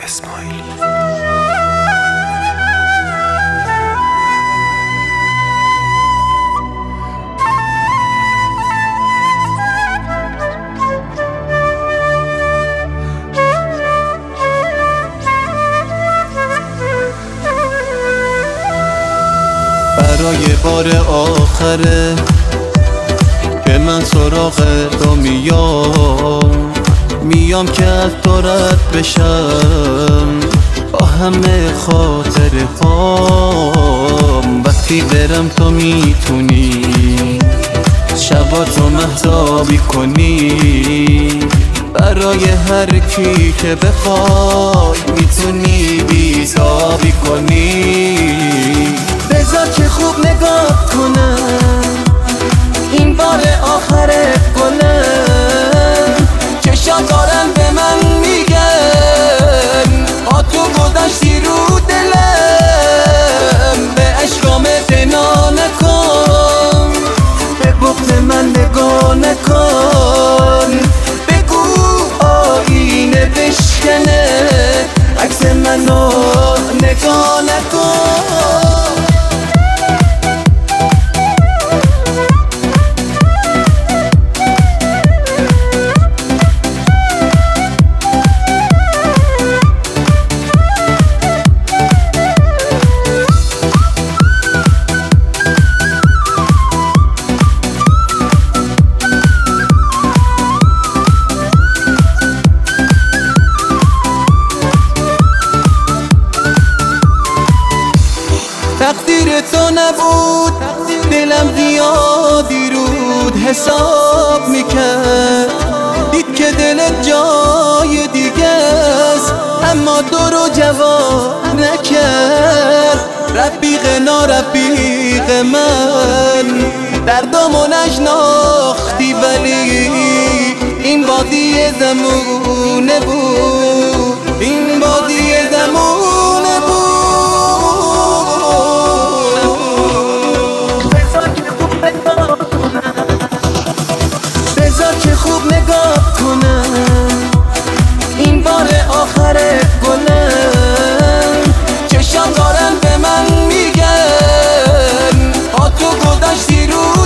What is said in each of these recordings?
اسماعیلی. برای بار آخره که من سراغ تو میام که از تو رد بشم با همه خاطره هام. وقتی برم تو میتونی شباتو مهتابی کنی، برای هر کی که بخوای میتونی بیتابی کنی. بذار که خوب نگاه کنم این بار آخره کنم، چشم دارن به من میگن با تو گذشتی رو دلم، به عشقام بنا نکن، به بغض من نگاه نکن، بگو آینه بشکنه عکس منو نگاه نکن. تقدیر تو نبود دلم زیادی رود حساب میکرد، دید که دلت جای دیگه است اما تو رو جواب نکرد. رفیق نارفیق من دردامو نشناختی، ولی این بازی زمونه بود، این بازی زمونه بود. که خوب نگاه کنم این بار آخره کنم، چشم دارن به من میگن با تو گذشتی رو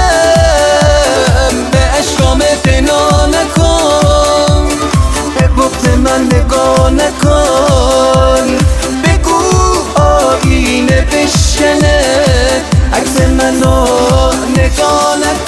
دلم، به عشقام بنا نکن، به بغض من نگاه نکن، بگو آینه بشکنه عکس منو نگاه نکن.